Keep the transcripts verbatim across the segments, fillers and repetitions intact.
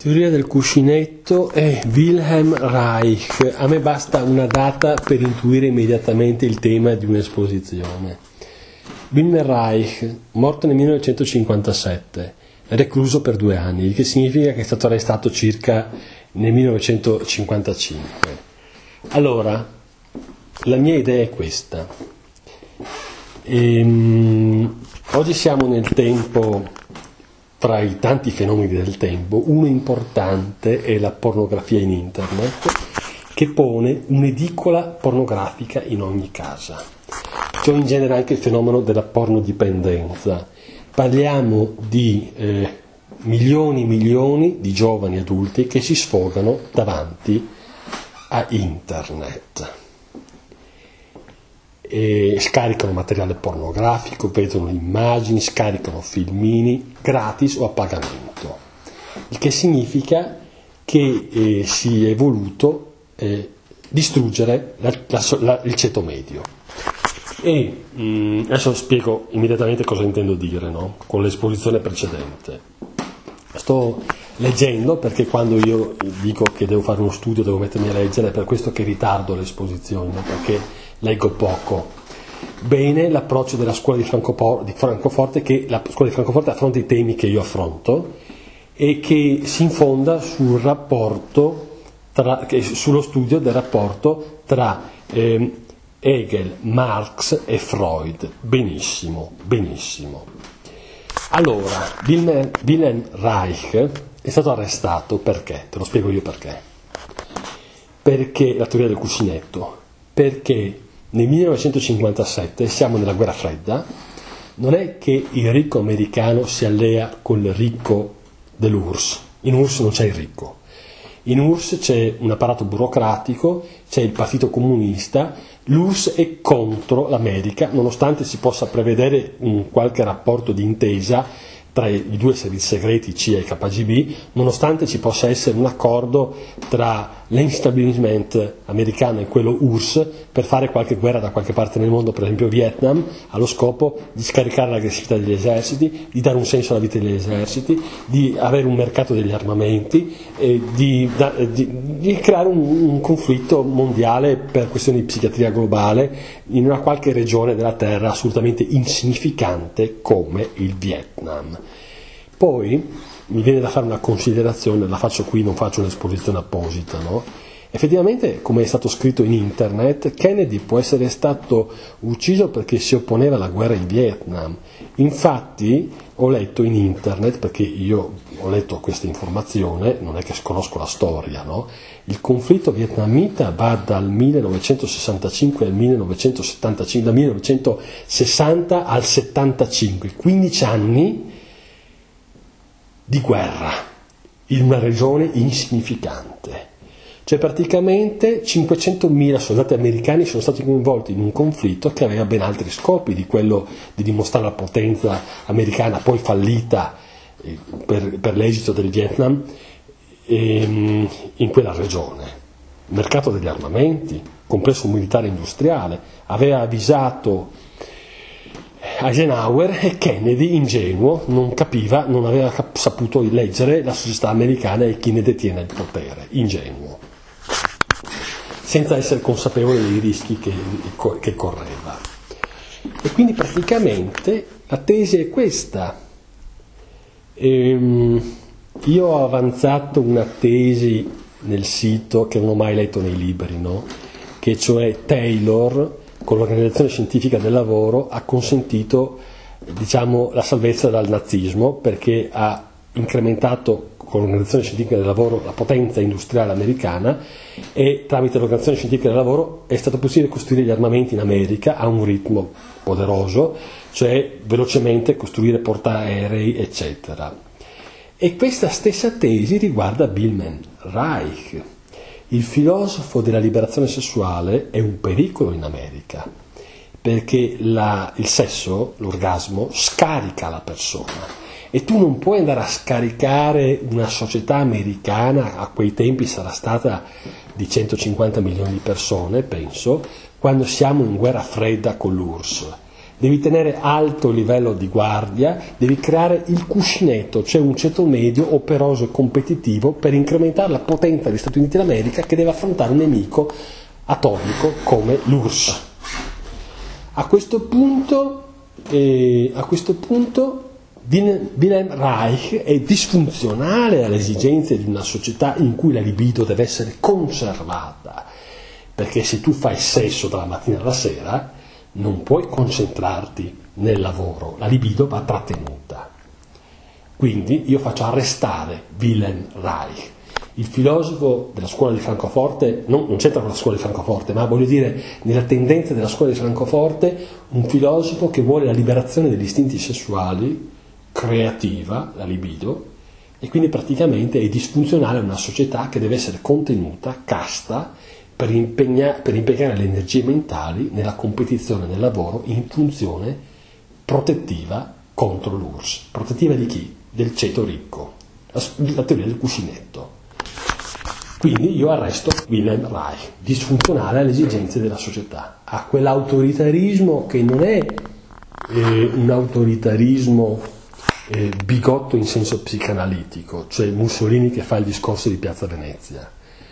Teoria del cuscinetto e Wilhelm Reich. A me basta una data per intuire immediatamente il tema di un'esposizione. Wilhelm Reich, morto nel millenovecentocinquantasette, recluso per due anni, il che significa che è stato arrestato circa nel millenovecentocinquantacinque. Allora, la mia idea è questa. Ehm, oggi siamo nel tempo, tra i tanti fenomeni del tempo, uno importante è la pornografia in internet, che pone un'edicola pornografica in ogni casa. Ciò in genere anche il fenomeno della pornodipendenza. Parliamo di eh, milioni e milioni di giovani adulti che si sfogano davanti a internet. E scaricano materiale pornografico, vedono immagini, scaricano filmini gratis o a pagamento, il che significa che eh, si è voluto eh, distruggere la, la, la, il ceto medio. E mh, adesso spiego immediatamente cosa intendo dire, no? Con l'esposizione precedente. Sto leggendo perché quando io dico che devo fare uno studio devo mettermi a leggere, è per questo che ritardo l'esposizione, perché leggo poco. Bene l'approccio della scuola di Francoforte, di Francoforte, che la scuola di Francoforte affronta i temi che io affronto e che si infonda sul rapporto tra, sullo studio del rapporto tra eh, Hegel, Marx e Freud. Benissimo, benissimo. Allora, Wilhelm, Wilhelm Reich è stato arrestato perché? Te lo spiego io perché. Perché la teoria del cuscinetto? Perché nel millenovecentocinquantasette siamo nella guerra fredda, non è che il ricco americano si allea con il ricco dell'U R S S, in U R S S non c'è il ricco, in U R S S c'è un apparato burocratico, c'è il partito comunista, l'U R S S è contro l'America, nonostante si possa prevedere un qualche rapporto di intesa tra i due servizi segreti C I A e K G B, nonostante ci possa essere un accordo tra l'establishment americano e quello U R S S per fare qualche guerra da qualche parte nel mondo, per esempio Vietnam, allo scopo di scaricare l'aggressività degli eserciti, di dare un senso alla vita degli eserciti, di avere un mercato degli armamenti, e di, di, di creare un, un conflitto mondiale per questioni di psichiatria globale in una qualche regione della Terra assolutamente insignificante come il Vietnam. Poi mi viene da fare una considerazione, la faccio qui, non faccio un'esposizione apposita, no? Effettivamente, come è stato scritto in internet, Kennedy può essere stato ucciso perché si opponeva alla guerra in Vietnam. Infatti ho letto in internet, perché io ho letto questa informazione, non è che conosco la storia, no? Il conflitto vietnamita va dal millenovecentosessantacinque al millenovecentosettantacinque, dal millenovecentosessanta al settantacinque, quindici anni di guerra in una regione insignificante. Cioè praticamente cinquecentomila soldati americani sono stati coinvolti in un conflitto che aveva ben altri scopi di quello di dimostrare la potenza americana, poi fallita per, per l'esito del Vietnam ehm, in quella regione. Mercato degli armamenti, complesso militare industriale, aveva avvisato Eisenhower e Kennedy, ingenuo, non capiva, non aveva cap- saputo leggere la società americana e chi ne detiene il potere, ingenuo, senza essere consapevole dei rischi che, che correva. E quindi praticamente la tesi è questa. Ehm, io ho avanzato una tesi nel sito che non ho mai letto nei libri, no? Che cioè Taylor, con l'Organizzazione Scientifica del Lavoro, ha consentito, diciamo, la salvezza dal nazismo, perché ha incrementato con l'Organizzazione Scientifica del Lavoro la potenza industriale americana e tramite l'Organizzazione Scientifica del Lavoro è stato possibile costruire gli armamenti in America a un ritmo poderoso, cioè velocemente costruire portaerei, eccetera. E questa stessa tesi riguarda Wilhelm Reich. Il filosofo della liberazione sessuale è un pericolo in America, perché la, il sesso, l'orgasmo, scarica la persona. E tu non puoi andare a scaricare una società americana, a quei tempi sarà stata di centocinquanta milioni di persone, penso, quando siamo in guerra fredda con l'U R S S. devi tenere alto il livello di guardia, devi creare il cuscinetto, cioè un ceto medio operoso e competitivo per incrementare la potenza degli Stati Uniti d'America che deve affrontare un nemico atomico come l'U R S S. A questo punto, eh, a questo punto Wilhelm Reich è disfunzionale alle esigenze di una società in cui la libido deve essere conservata, perché se tu fai sesso dalla mattina alla sera non puoi concentrarti nel lavoro, la libido va trattenuta. Quindi io faccio arrestare Wilhelm Reich, il filosofo della scuola di Francoforte, non, non c'entra con la scuola di Francoforte, ma voglio dire nella tendenza della scuola di Francoforte, un filosofo che vuole la liberazione degli istinti sessuali, creativa, la libido, e quindi praticamente è disfunzionale una società che deve essere contenuta, casta, per, impegna, per impiegare le energie mentali nella competizione nel lavoro in funzione protettiva contro l'U R S S. Protettiva di chi? Del ceto ricco, la, la teoria del cuscinetto. Quindi io arresto Wilhelm Reich, disfunzionale alle esigenze della società, a quell'autoritarismo che non è eh, un autoritarismo Eh, bigotto in senso psicanalitico, cioè Mussolini che fa il discorso di Piazza Venezia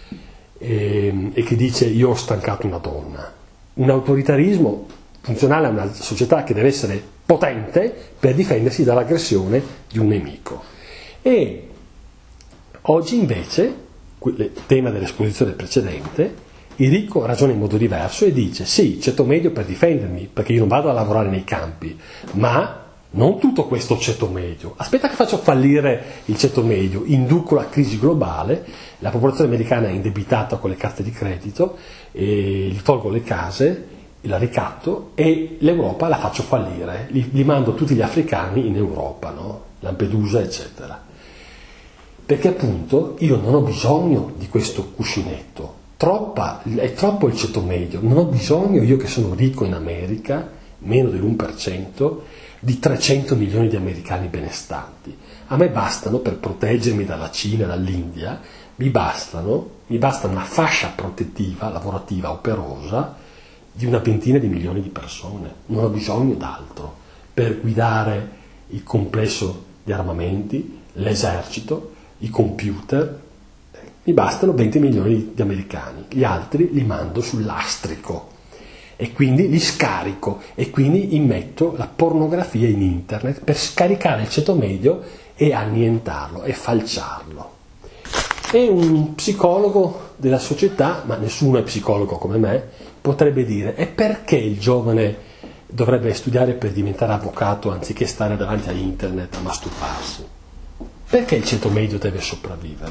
e, e che dice io ho stancato una donna. Un autoritarismo funzionale a una società che deve essere potente per difendersi dall'aggressione di un nemico. E oggi invece, il tema dell'esposizione precedente, il ricco ragiona in modo diverso e dice sì, ceto medio per difendermi, perché io non vado a lavorare nei campi, ma non tutto questo ceto medio, aspetta che faccio fallire il ceto medio, induco la crisi globale, la popolazione americana è indebitata con le carte di credito, e gli tolgo le case, la ricatto e l'Europa la faccio fallire, li, li mando tutti gli africani in Europa, no? Lampedusa eccetera, perché appunto io non ho bisogno di questo cuscinetto, troppa, è troppo il ceto medio, non ho bisogno io che sono ricco in America, meno dell'uno per cento, di trecento milioni di americani benestanti. A me bastano, per proteggermi dalla Cina, dall'India, mi bastano, mi basta una fascia protettiva, lavorativa, operosa, di una ventina di milioni di persone. Non ho bisogno d'altro per guidare il complesso di armamenti, l'esercito, i computer. Mi bastano venti milioni di americani, gli altri li mando sul lastrico. E quindi li scarico e quindi immetto la pornografia in internet per scaricare il ceto medio e annientarlo e falciarlo. E un psicologo della società, ma nessuno è psicologo come me, potrebbe dire: e perché il giovane dovrebbe studiare per diventare avvocato anziché stare davanti a internet a masturbarsi? Perché il ceto medio deve sopravvivere?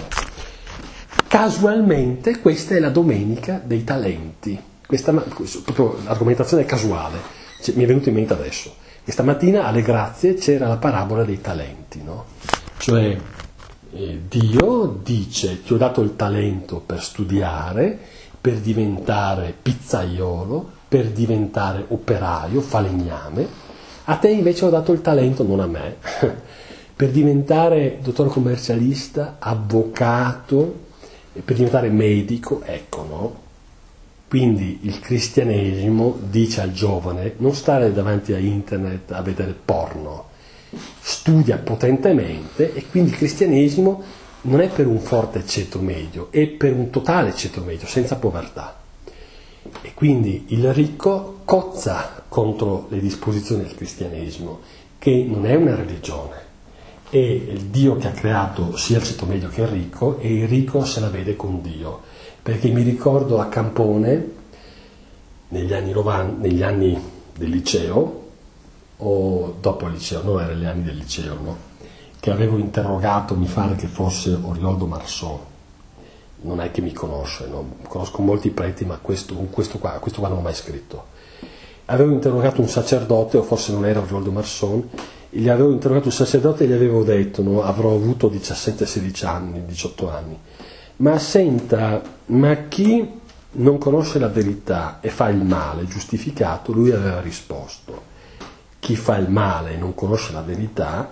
Casualmente questa è la domenica dei talenti. Questa, proprio l'argomentazione è casuale, cioè, mi è venuto in mente adesso. Questa mattina alle Grazie c'era la parabola dei talenti, no? Cioè eh, Dio dice: ti ho dato il talento per studiare, per diventare pizzaiolo, per diventare operaio, falegname. A te invece ho dato il talento, non a me, per diventare dottor commercialista, avvocato, per diventare medico, ecco, no? Quindi il cristianesimo dice al giovane: non stare davanti a internet a vedere porno, studia potentemente. E quindi il cristianesimo non è per un forte ceto medio, è per un totale ceto medio, senza povertà. E quindi il ricco cozza contro le disposizioni del cristianesimo, che non è una religione, è il Dio che ha creato sia il ceto medio che il ricco, e il ricco se la vede con Dio. Perché mi ricordo a Campone, negli anni novanta, negli anni del liceo, o dopo il liceo, no, erano gli anni del liceo, no? Che avevo interrogato, mi pare che fosse Orioldo Marson, non è che mi conosce, no? Conosco molti preti, ma questo, questo, qua, questo qua non l'ho mai scritto. Avevo interrogato un sacerdote, o forse non era Orioldo Marson, gli avevo interrogato un sacerdote e gli avevo detto, no? Avrò avuto diciassette sedici anni, diciotto anni. Ma senta, ma chi non conosce la verità e fa il male giustificato? Lui aveva risposto: chi fa il male e non conosce la verità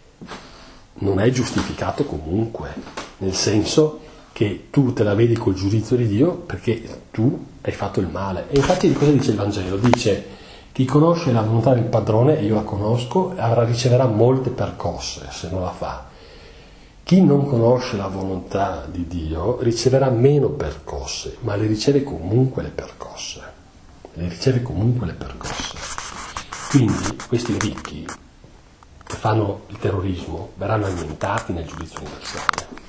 non è giustificato comunque, nel senso che tu te la vedi col giudizio di Dio perché tu hai fatto il male. E infatti cosa dice il Vangelo? Dice Chi conosce la volontà del padrone, e io la conosco, avrà, riceverà molte percosse se non la fa. Chi non conosce la volontà di Dio riceverà meno percosse, ma le riceve comunque le percosse. Le riceve comunque le percosse. Quindi questi ricchi che fanno il terrorismo verranno annientati nel giudizio universale.